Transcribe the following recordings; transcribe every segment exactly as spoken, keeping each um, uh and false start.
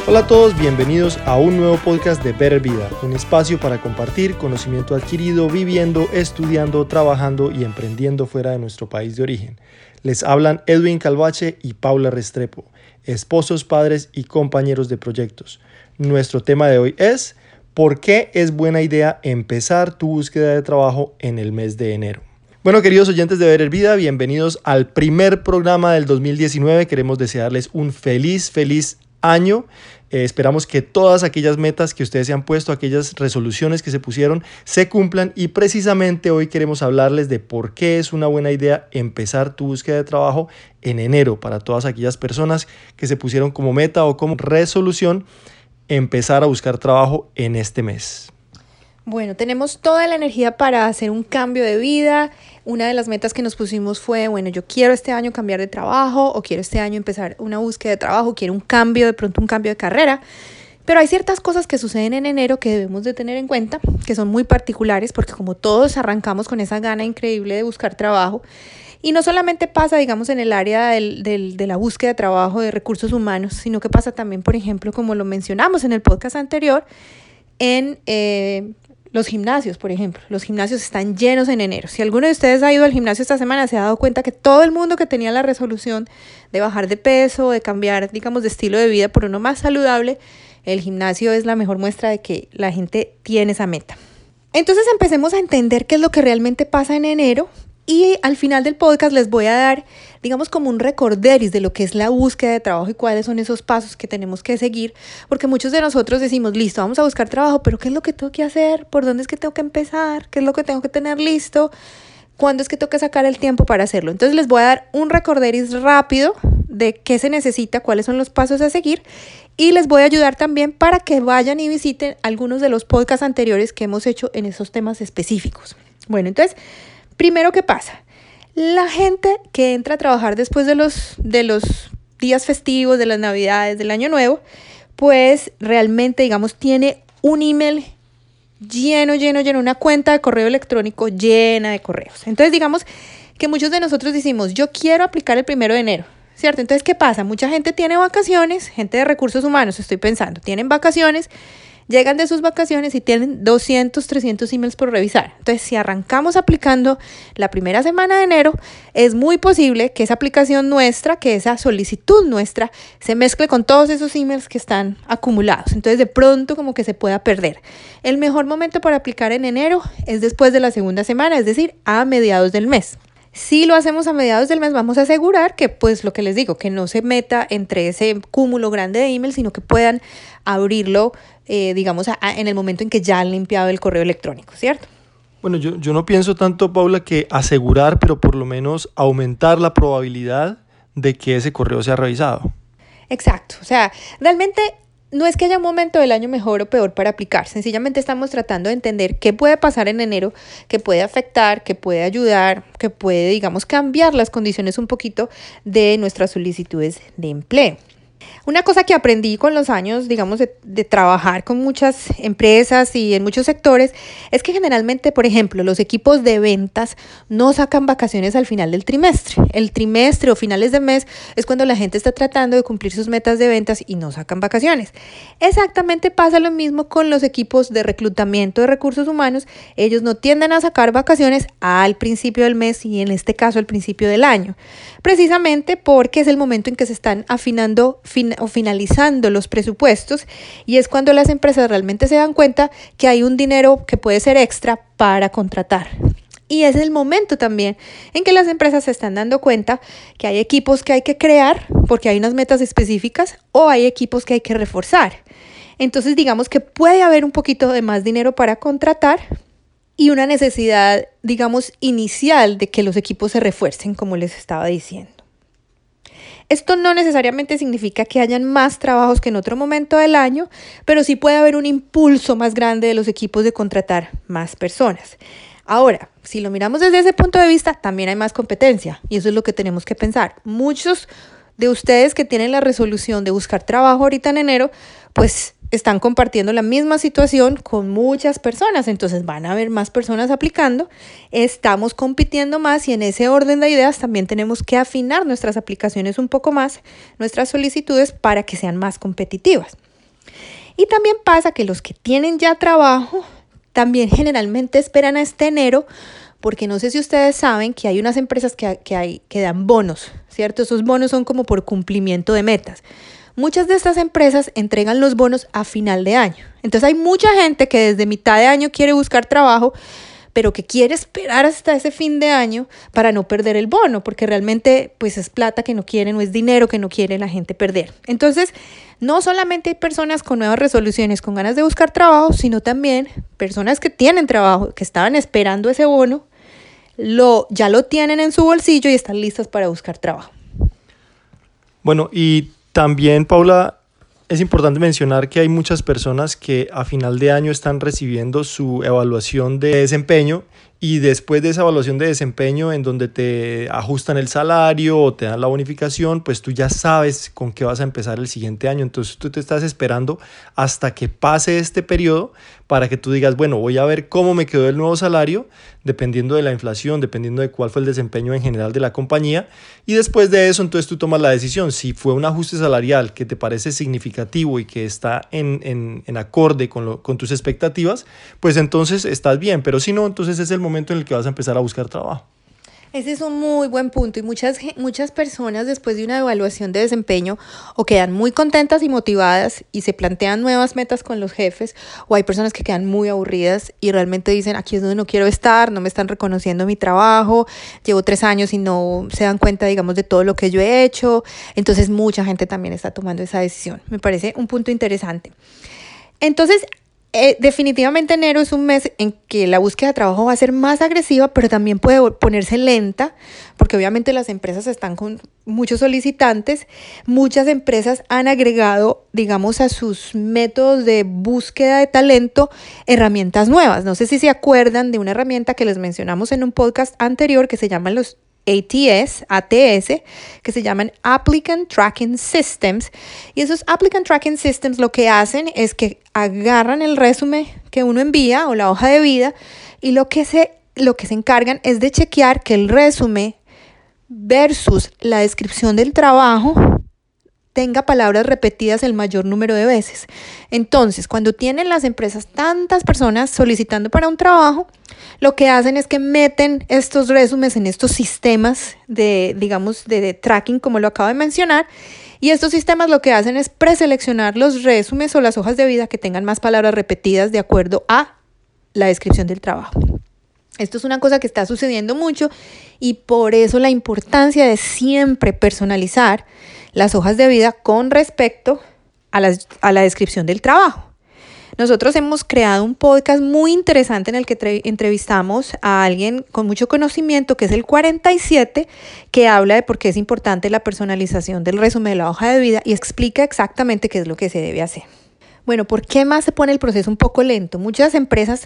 Hola a todos, bienvenidos a un nuevo podcast de Better Vida, un espacio para compartir conocimiento adquirido viviendo, estudiando, trabajando y emprendiendo fuera de nuestro país de origen. Les hablan Edwin Calvache y Paula Restrepo, esposos, padres y compañeros de proyectos. Nuestro tema de hoy es ¿por qué es buena idea empezar tu búsqueda de trabajo en el mes de enero? Bueno, queridos oyentes de Better Vida, bienvenidos al primer programa del dos mil diecinueve. Queremos desearles un feliz, feliz año. Eh, esperamos que todas aquellas metas que ustedes se han puesto, aquellas resoluciones que se pusieron, se cumplan, y precisamente hoy queremos hablarles de por qué es una buena idea empezar tu búsqueda de trabajo en enero para todas aquellas personas que se pusieron como meta o como resolución empezar a buscar trabajo en este mes. Bueno, tenemos toda la energía para hacer un cambio de vida. Una de las metas que nos pusimos fue, bueno, yo quiero este año cambiar de trabajo o quiero este año empezar una búsqueda de trabajo, quiero un cambio, de pronto un cambio de carrera. Pero hay ciertas cosas que suceden en enero que debemos de tener en cuenta, que son muy particulares, porque como todos arrancamos con esa gana increíble de buscar trabajo, y no solamente pasa, digamos, en el área del, del, de la búsqueda de trabajo, de recursos humanos, sino que pasa también, por ejemplo, como lo mencionamos en el podcast anterior, en eh, los gimnasios, por ejemplo. Los gimnasios están llenos en enero. Si alguno de ustedes ha ido al gimnasio esta semana, se ha dado cuenta que todo el mundo que tenía la resolución de bajar de peso, de cambiar, digamos, de estilo de vida por uno más saludable, el gimnasio es la mejor muestra de que la gente tiene esa meta. Entonces empecemos a entender qué es lo que realmente pasa en enero. Y al final del podcast les voy a dar, digamos, como un recorderis de lo que es la búsqueda de trabajo y cuáles son esos pasos que tenemos que seguir, porque muchos de nosotros decimos, listo, vamos a buscar trabajo, pero ¿qué es lo que tengo que hacer? ¿Por dónde es que tengo que empezar? ¿Qué es lo que tengo que tener listo? ¿Cuándo es que tengo que sacar el tiempo para hacerlo? Entonces les voy a dar un recorderis rápido de qué se necesita, cuáles son los pasos a seguir, y les voy a ayudar también para que vayan y visiten algunos de los podcasts anteriores que hemos hecho en esos temas específicos. Bueno, entonces, primero, ¿qué pasa? La gente que entra a trabajar después de los, de los días festivos, de las Navidades, del Año Nuevo, pues realmente, digamos, tiene un email lleno, lleno, lleno, una cuenta de correo electrónico llena de correos. Entonces, digamos que muchos de nosotros decimos, yo quiero aplicar el primero de enero, ¿cierto? Entonces, ¿qué pasa? Mucha gente tiene vacaciones, gente de recursos humanos, estoy pensando, tienen vacaciones, llegan de sus vacaciones y tienen doscientos, trescientos emails por revisar. Entonces, si arrancamos aplicando la primera semana de enero, es muy posible que esa aplicación nuestra, que esa solicitud nuestra, se mezcle con todos esos emails que están acumulados. Entonces, de pronto, como que se pueda perder. El mejor momento para aplicar en enero es después de la segunda semana, es decir, a mediados del mes. Si lo hacemos a mediados del mes, vamos a asegurar que, pues, lo que les digo, que no se meta entre ese cúmulo grande de emails, sino que puedan abrirlo, eh, digamos, a, a, en el momento en que ya han limpiado el correo electrónico, ¿cierto? Bueno, yo, yo no pienso tanto, Paula, que asegurar, pero por lo menos aumentar la probabilidad de que ese correo sea revisado. Exacto, o sea, realmente no es que haya un momento del año mejor o peor para aplicar, sencillamente estamos tratando de entender qué puede pasar en enero, qué puede afectar, qué puede ayudar, qué puede, digamos, cambiar las condiciones un poquito de nuestras solicitudes de empleo. Una cosa que aprendí con los años, digamos, de, de trabajar con muchas empresas y en muchos sectores, es que generalmente, por ejemplo, los equipos de ventas no sacan vacaciones al final del trimestre. El trimestre o finales de mes es cuando la gente está tratando de cumplir sus metas de ventas y no sacan vacaciones. Exactamente pasa lo mismo con los equipos de reclutamiento de recursos humanos. Ellos no tienden a sacar vacaciones al principio del mes y en este caso al principio del año, precisamente porque es el momento en que se están afinando fin- o finalizando los presupuestos, y es cuando las empresas realmente se dan cuenta que hay un dinero que puede ser extra para contratar. Y es el momento también en que las empresas se están dando cuenta que hay equipos que hay que crear porque hay unas metas específicas, o hay equipos que hay que reforzar. Entonces, digamos que puede haber un poquito de más dinero para contratar y una necesidad, digamos, inicial de que los equipos se refuercen, como les estaba diciendo. Esto no necesariamente significa que hayan más trabajos que en otro momento del año, pero sí puede haber un impulso más grande de los equipos de contratar más personas. Ahora, si lo miramos desde ese punto de vista, también hay más competencia, y eso es lo que tenemos que pensar. Muchos de ustedes que tienen la resolución de buscar trabajo ahorita en enero, pues están compartiendo la misma situación con muchas personas, entonces van a haber más personas aplicando, estamos compitiendo más, y en ese orden de ideas también tenemos que afinar nuestras aplicaciones un poco más, nuestras solicitudes, para que sean más competitivas. Y también pasa que los que tienen ya trabajo también generalmente esperan a este enero, porque no sé si ustedes saben que hay unas empresas que, que, hay, que dan bonos, ¿cierto? Esos bonos son como por cumplimiento de metas. Muchas de estas empresas entregan los bonos a final de año. Entonces hay mucha gente que desde mitad de año quiere buscar trabajo, pero que quiere esperar hasta ese fin de año para no perder el bono, porque realmente pues es plata que no quieren o es dinero que no quiere la gente perder. Entonces, no solamente hay personas con nuevas resoluciones, con ganas de buscar trabajo, sino también personas que tienen trabajo, que estaban esperando ese bono, lo, ya lo tienen en su bolsillo y están listas para buscar trabajo. Bueno, y también, Paula, es importante mencionar que hay muchas personas que a final de año están recibiendo su evaluación de desempeño y después de esa evaluación de desempeño en donde te ajustan el salario o te dan la bonificación, pues tú ya sabes con qué vas a empezar el siguiente año. Entonces tú te estás esperando hasta que pase este periodo para que tú digas, bueno, voy a ver cómo me quedó el nuevo salario, dependiendo de la inflación, dependiendo de cuál fue el desempeño en general de la compañía. Y después de eso, entonces tú tomas la decisión. Si fue un ajuste salarial que te parece significativo y que está en, en, en acorde con, lo, con tus expectativas, pues entonces estás bien. Pero si no, entonces es el momento en el que vas a empezar a buscar trabajo. Ese es un muy buen punto y muchas, muchas personas después de una evaluación de desempeño o quedan muy contentas y motivadas y se plantean nuevas metas con los jefes, o hay personas que quedan muy aburridas y realmente dicen, aquí es donde no quiero estar, no me están reconociendo mi trabajo, llevo tres años y no se dan cuenta, digamos, de todo lo que yo he hecho. Entonces mucha gente también está tomando esa decisión. Me parece un punto interesante. Entonces, Eh, definitivamente enero es un mes en que la búsqueda de trabajo va a ser más agresiva, pero también puede ponerse lenta, porque obviamente las empresas están con muchos solicitantes. Muchas empresas han agregado, digamos, a sus métodos de búsqueda de talento herramientas nuevas. No sé si se acuerdan de una herramienta que les mencionamos en un podcast anterior que se llaman los A T S, A T S, que se llaman Applicant Tracking Systems. Y esos Applicant Tracking Systems lo que hacen es que agarran el resumen que uno envía o la hoja de vida y lo que se, lo que se encargan es de chequear que el resumen versus la descripción del trabajo tenga palabras repetidas el mayor número de veces. Entonces, cuando tienen las empresas tantas personas solicitando para un trabajo, lo que hacen es que meten estos resúmenes en estos sistemas de, digamos, de, de tracking, como lo acabo de mencionar, y estos sistemas lo que hacen es preseleccionar los resúmenes o las hojas de vida que tengan más palabras repetidas de acuerdo a la descripción del trabajo. Esto es una cosa que está sucediendo mucho y por eso la importancia de siempre personalizar las hojas de vida con respecto a, las, a la descripción del trabajo. Nosotros hemos creado un podcast muy interesante en el que tre- entrevistamos a alguien con mucho conocimiento, que es el cuarenta y siete, que habla de por qué es importante la personalización del resumen de la hoja de vida y explica exactamente qué es lo que se debe hacer. Bueno, ¿por qué más se pone el proceso un poco lento? Muchas empresas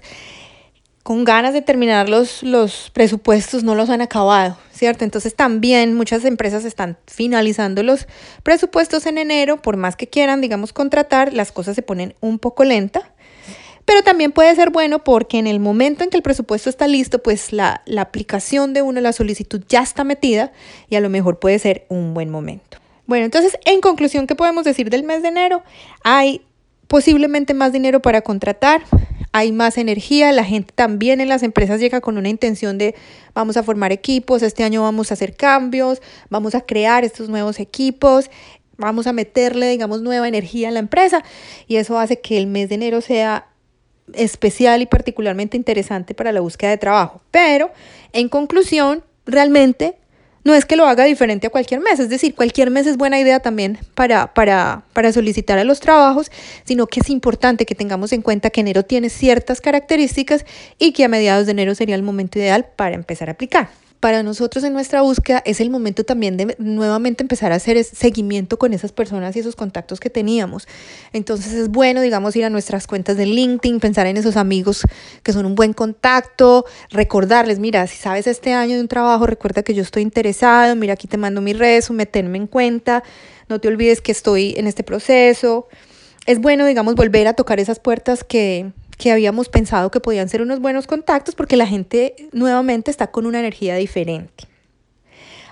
con ganas de terminar los, los presupuestos no los han acabado, ¿cierto? Entonces también muchas empresas están finalizando los presupuestos en enero, por más que quieran, digamos, contratar, las cosas se ponen un poco lentas, pero también puede ser bueno porque en el momento en que el presupuesto está listo, pues la, la aplicación de uno, la solicitud ya está metida y a lo mejor puede ser un buen momento. Bueno, entonces, en conclusión, ¿qué podemos decir del mes de enero? Hay posiblemente más dinero para contratar, hay más energía, la gente también en las empresas llega con una intención de vamos a formar equipos, este año vamos a hacer cambios, vamos a crear estos nuevos equipos, vamos a meterle, digamos, nueva energía en la empresa y eso hace que el mes de enero sea especial y particularmente interesante para la búsqueda de trabajo. Pero, en conclusión, realmente no es que lo haga diferente a cualquier mes, es decir, cualquier mes es buena idea también para, para, para solicitar a los trabajos, sino que es importante que tengamos en cuenta que enero tiene ciertas características y que a mediados de enero sería el momento ideal para empezar a aplicar. Para nosotros en nuestra búsqueda es el momento también de nuevamente empezar a hacer seguimiento con esas personas y esos contactos que teníamos. Entonces es bueno, digamos, ir a nuestras cuentas de LinkedIn, pensar en esos amigos que son un buen contacto, recordarles, mira, si sabes este año de un trabajo, recuerda que yo estoy interesado, mira, aquí te mando mi resumen, tenme en cuenta, no te olvides que estoy en este proceso. Es bueno, digamos, volver a tocar esas puertas que... que habíamos pensado que podían ser unos buenos contactos porque la gente nuevamente está con una energía diferente.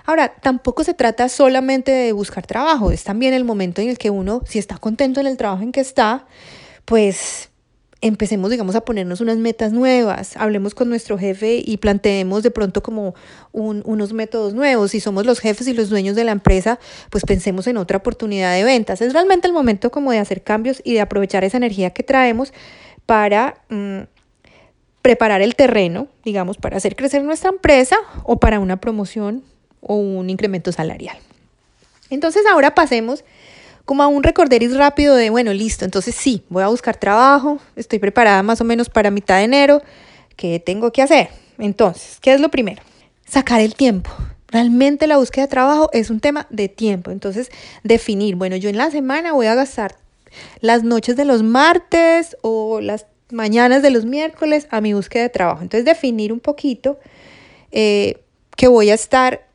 Ahora, tampoco se trata solamente de buscar trabajo, es también el momento en el que uno, si está contento en el trabajo en que está, pues empecemos, digamos, a ponernos unas metas nuevas, hablemos con nuestro jefe y planteemos de pronto como un, unos métodos nuevos. Si somos los jefes y los dueños de la empresa, pues pensemos en otra oportunidad de ventas. Es realmente el momento como de hacer cambios y de aprovechar esa energía que traemos para mmm, preparar el terreno, digamos, para hacer crecer nuestra empresa o para una promoción o un incremento salarial. Entonces ahora pasemos como a un recorderis rápido de, bueno, listo, entonces sí, voy a buscar trabajo, estoy preparada más o menos para mitad de enero, ¿qué tengo que hacer? Entonces, ¿qué es lo primero? Sacar el tiempo. Realmente la búsqueda de trabajo es un tema de tiempo, entonces definir, bueno, yo en la semana voy a gastar las noches de los martes o las mañanas de los miércoles a mi búsqueda de trabajo. Entonces definir un poquito eh, que voy a estar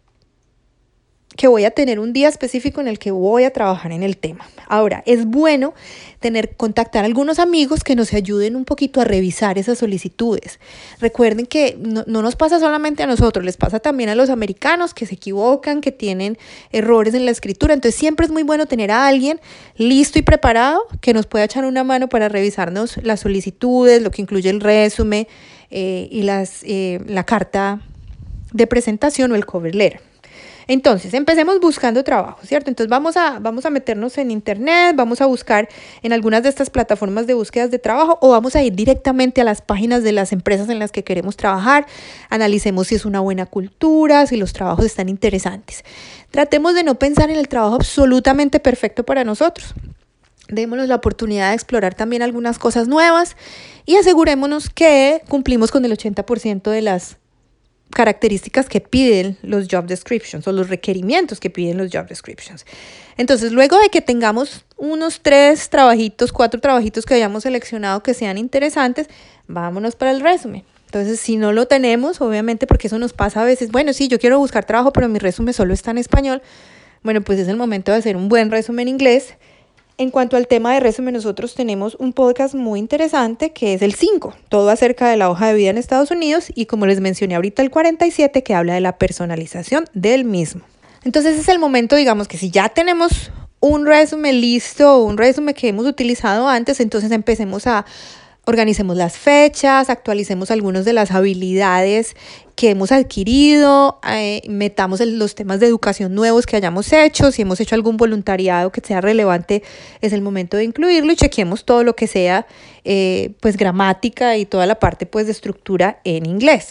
que voy a tener un día específico en el que voy a trabajar en el tema. Ahora, es bueno tener, contactar a algunos amigos que nos ayuden un poquito a revisar esas solicitudes. Recuerden que no, no nos pasa solamente a nosotros, les pasa también a los americanos que se equivocan, que tienen errores en la escritura. Entonces, siempre es muy bueno tener a alguien listo y preparado que nos pueda echar una mano para revisarnos las solicitudes, lo que incluye el resumen eh, y las, eh, la carta de presentación o el cover letter. Entonces, empecemos buscando trabajo, ¿cierto? Entonces, vamos a, vamos a meternos en internet, vamos a buscar en algunas de estas plataformas de búsquedas de trabajo o vamos a ir directamente a las páginas de las empresas en las que queremos trabajar. Analicemos si es una buena cultura, si los trabajos están interesantes. Tratemos de no pensar en el trabajo absolutamente perfecto para nosotros. Démonos la oportunidad de explorar también algunas cosas nuevas y asegurémonos que cumplimos con el ochenta por ciento de las características que piden los job descriptions o los requerimientos que piden los job descriptions. Entonces, luego de que tengamos unos tres trabajitos, cuatro trabajitos que hayamos seleccionado que sean interesantes, vámonos para el resumen. Entonces, si no lo tenemos, obviamente, porque eso nos pasa a veces, bueno, sí, yo quiero buscar trabajo, pero mi resumen solo está en español, bueno, pues es el momento de hacer un buen resumen en inglés. En cuanto al tema de resumen, nosotros tenemos un podcast muy interesante que es el cinco, todo acerca de la hoja de vida en Estados Unidos y como les mencioné ahorita el cuarenta y siete que habla de la personalización del mismo. Entonces es el momento, digamos que si ya tenemos un resumen listo, un resumen que hemos utilizado antes, entonces empecemos a organicemos las fechas, actualicemos algunas de las habilidades que hemos adquirido, eh, metamos el, los temas de educación nuevos que hayamos hecho, si hemos hecho algún voluntariado que sea relevante, es el momento de incluirlo y chequemos todo lo que sea eh, pues gramática y toda la parte pues de estructura en inglés.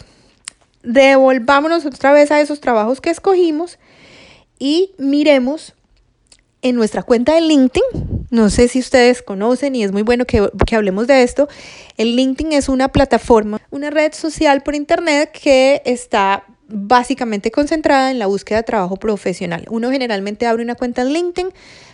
Devolvámonos otra vez a esos trabajos que escogimos y miremos en nuestra cuenta de LinkedIn. No sé si ustedes conocen y es muy bueno que, que hablemos de esto. El LinkedIn es una plataforma, una red social por internet que está básicamente concentrada en la búsqueda de trabajo profesional. Uno generalmente abre una cuenta en LinkedIn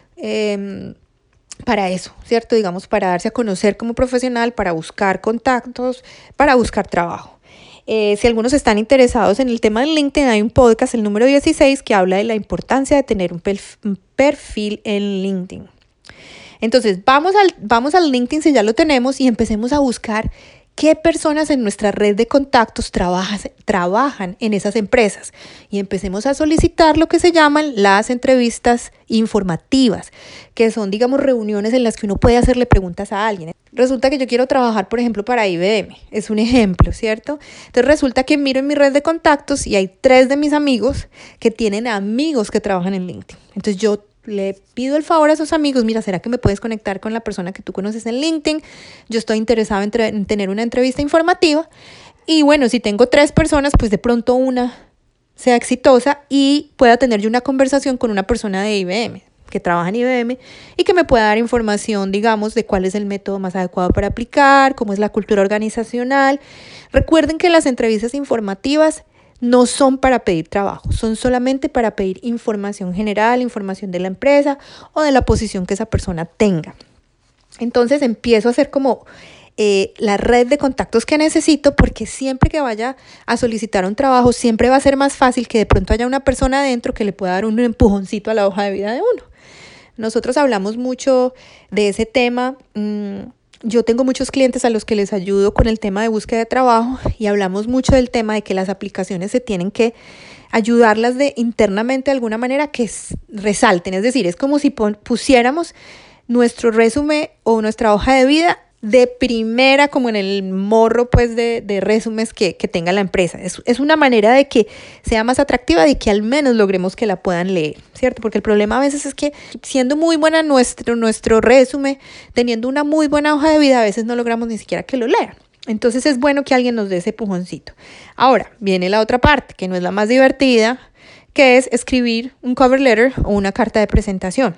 eh, para eso, ¿cierto? Digamos, para darse a conocer como profesional, para buscar contactos, para buscar trabajo. Eh, si algunos están interesados en el tema de LinkedIn, hay un podcast, el número dieciséis, que habla de la importancia de tener un, perf- un perfil en LinkedIn. Entonces, vamos al, vamos al LinkedIn si ya lo tenemos y empecemos a buscar qué personas en nuestra red de contactos trabajan, trabajan en esas empresas y empecemos a solicitar lo que se llaman las entrevistas informativas, que son, digamos, reuniones en las que uno puede hacerle preguntas a alguien. Resulta que yo quiero trabajar, por ejemplo, para I B M, es un ejemplo, ¿cierto? Entonces resulta que miro en mi red de contactos y hay tres de mis amigos que tienen amigos que trabajan en LinkedIn. Entonces yo le pido el favor a esos amigos, mira, ¿será que me puedes conectar con la persona que tú conoces en LinkedIn? Yo estoy interesado en, tre- en tener una entrevista informativa y bueno, si tengo tres personas, pues de pronto una sea exitosa y pueda tener yo una conversación con una persona de I B M que trabaja en I B M y que me pueda dar información, digamos, de cuál es el método más adecuado para aplicar, cómo es la cultura organizacional. Recuerden que las entrevistas informativas no son para pedir trabajo, son solamente para pedir información general, información de la empresa o de la posición que esa persona tenga. Entonces empiezo a hacer como eh, la red de contactos que necesito, porque siempre que vaya a solicitar un trabajo, siempre va a ser más fácil que de pronto haya una persona adentro que le pueda dar un empujoncito a la hoja de vida de uno. Nosotros hablamos mucho de ese tema mmm, yo tengo muchos clientes a los que les ayudo con el tema de búsqueda de trabajo y hablamos mucho del tema de que las aplicaciones se tienen que ayudarlas de internamente de alguna manera que resalten. Es decir, es como si pusiéramos nuestro resumen o nuestra hoja de vida de primera, como en el morro pues de, de resúmenes que, que tenga la empresa. Es, es una manera de que sea más atractiva, de que al menos logremos que la puedan leer, ¿cierto? Porque el problema a veces es que siendo muy buena nuestro, nuestro resumen, teniendo una muy buena hoja de vida, a veces no logramos ni siquiera que lo lean. Entonces es bueno que alguien nos dé ese pujoncito. Ahora, viene la otra parte, que no es la más divertida, que es escribir un cover letter o una carta de presentación.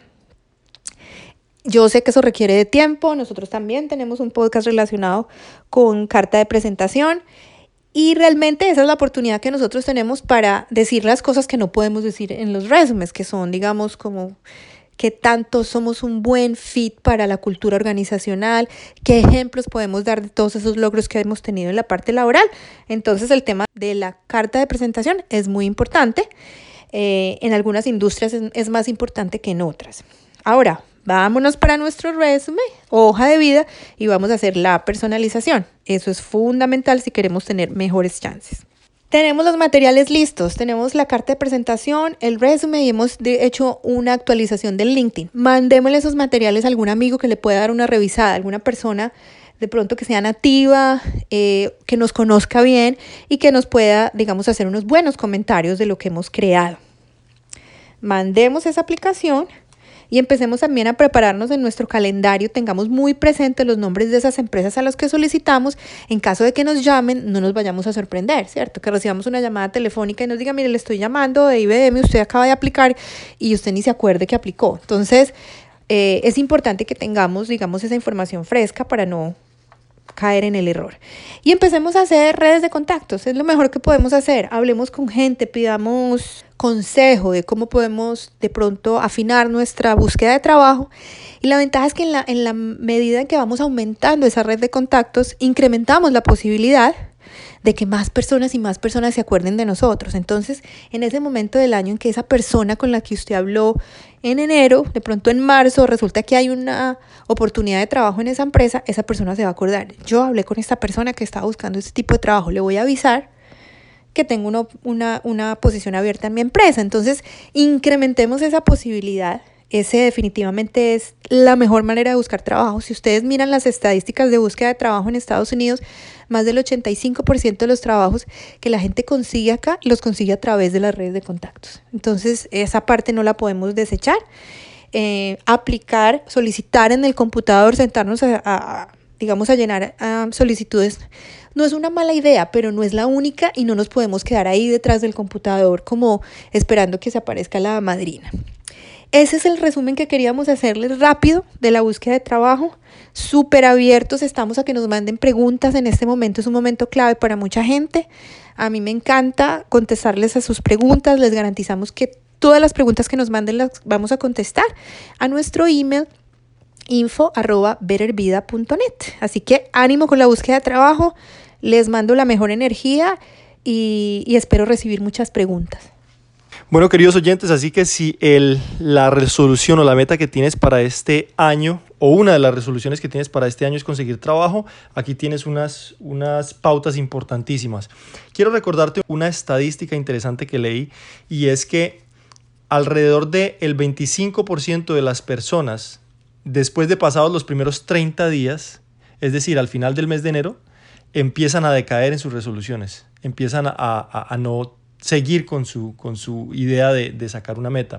Yo sé que eso requiere de tiempo, nosotros también tenemos un podcast relacionado con carta de presentación y realmente esa es la oportunidad que nosotros tenemos para decir las cosas que no podemos decir en los resúmenes, que son, digamos, como qué tanto somos un buen fit para la cultura organizacional, qué ejemplos podemos dar de todos esos logros que hemos tenido en la parte laboral. Entonces el tema de la carta de presentación es muy importante, eh, en algunas industrias es, es más importante que en otras. Ahora, vámonos para nuestro resumen, hoja de vida, y vamos a hacer la personalización. Eso es fundamental si queremos tener mejores chances. Tenemos los materiales listos, tenemos la carta de presentación, el resumen y hemos de hecho una actualización del LinkedIn. Mandémosle esos materiales a algún amigo que le pueda dar una revisada, alguna persona de pronto que sea nativa, eh, que nos conozca bien y que nos pueda, digamos, hacer unos buenos comentarios de lo que hemos creado. Mandemos esa aplicación. Y empecemos también a prepararnos en nuestro calendario, tengamos muy presentes los nombres de esas empresas a las que solicitamos, en caso de que nos llamen, no nos vayamos a sorprender, ¿cierto? Que recibamos una llamada telefónica y nos diga, mire, le estoy llamando de I B M, usted acaba de aplicar y usted ni se acuerde que aplicó. Entonces, eh, es importante que tengamos, digamos, esa información fresca para no caer en el error. Y empecemos a hacer redes de contactos, es lo mejor que podemos hacer. Hablemos con gente, pidamos consejo de cómo podemos de pronto afinar nuestra búsqueda de trabajo. Y la ventaja es que en la, en la medida en que vamos aumentando esa red de contactos, incrementamos la posibilidad de que más personas y más personas se acuerden de nosotros. Entonces, en ese momento del año en que esa persona con la que usted habló en enero, de pronto en marzo, resulta que hay una oportunidad de trabajo en esa empresa, esa persona se va a acordar. Yo hablé con esta persona que estaba buscando este tipo de trabajo, le voy a avisar que tengo una, una, una posición abierta en mi empresa. Entonces, incrementemos esa posibilidad. Ese definitivamente es la mejor manera de buscar trabajo. Si ustedes miran las estadísticas de búsqueda de trabajo en Estados Unidos, más del ochenta y cinco por ciento de los trabajos que la gente consigue acá, los consigue a través de las redes de contactos. Entonces, esa parte no la podemos desechar. Eh, aplicar, solicitar en el computador, sentarnos a, a digamos, a llenar a solicitudes, no es una mala idea, pero no es la única y no nos podemos quedar ahí detrás del computador como esperando que se aparezca la madrina. Ese es el resumen que queríamos hacerles rápido de la búsqueda de trabajo. Súper abiertos estamos a que nos manden preguntas. En este momento es un momento clave para mucha gente. A mí me encanta contestarles a sus preguntas. Les garantizamos que todas las preguntas que nos manden las vamos a contestar a nuestro email info arroba bettervida punto net. Así que ánimo con la búsqueda de trabajo. Les mando la mejor energía y, y espero recibir muchas preguntas. Bueno, queridos oyentes, así que si el, la resolución o la meta que tienes para este año o una de las resoluciones que tienes para este año es conseguir trabajo, aquí tienes unas, unas pautas importantísimas. Quiero recordarte una estadística interesante que leí y es que alrededor del veinticinco por ciento de las personas, después de pasados los primeros treinta días, es decir, al final del mes de enero, empiezan a decaer en sus resoluciones, empiezan a, a, a no seguir con su, con su idea de, de sacar una meta.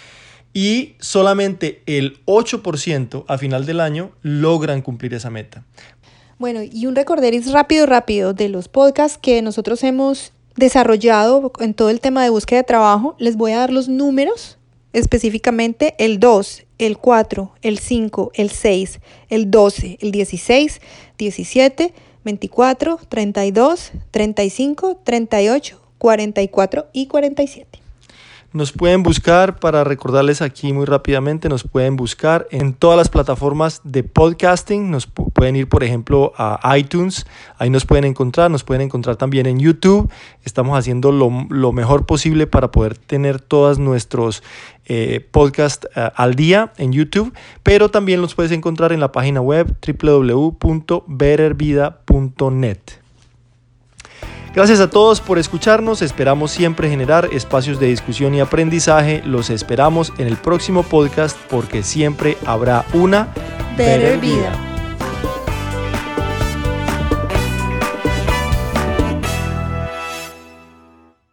Y solamente el ocho por ciento a final del año logran cumplir esa meta. Bueno, y un recorderis rápido, rápido de los podcasts que nosotros hemos desarrollado en todo el tema de búsqueda de trabajo. Les voy a dar los números, específicamente el dos, el cuatro, el cinco, el seis, el doce, el dieciséis, diecisiete, veinticuatro, treinta y dos, treinta y cinco, treinta y ocho, cuarenta y cuatro y cuarenta y siete. Nos pueden buscar, para recordarles aquí muy rápidamente, nos pueden buscar en todas las plataformas de podcasting. Nos pu- pueden ir, por ejemplo, a iTunes. Ahí nos pueden encontrar. Nos pueden encontrar también en YouTube. Estamos haciendo lo, lo mejor posible para poder tener todos nuestros eh, podcasts uh, al día en YouTube. Pero también los puedes encontrar en la página web doble u doble u doble u punto better vida punto net. Gracias a todos por escucharnos, esperamos siempre generar espacios de discusión y aprendizaje, los esperamos en el próximo podcast porque siempre habrá una Better Vida.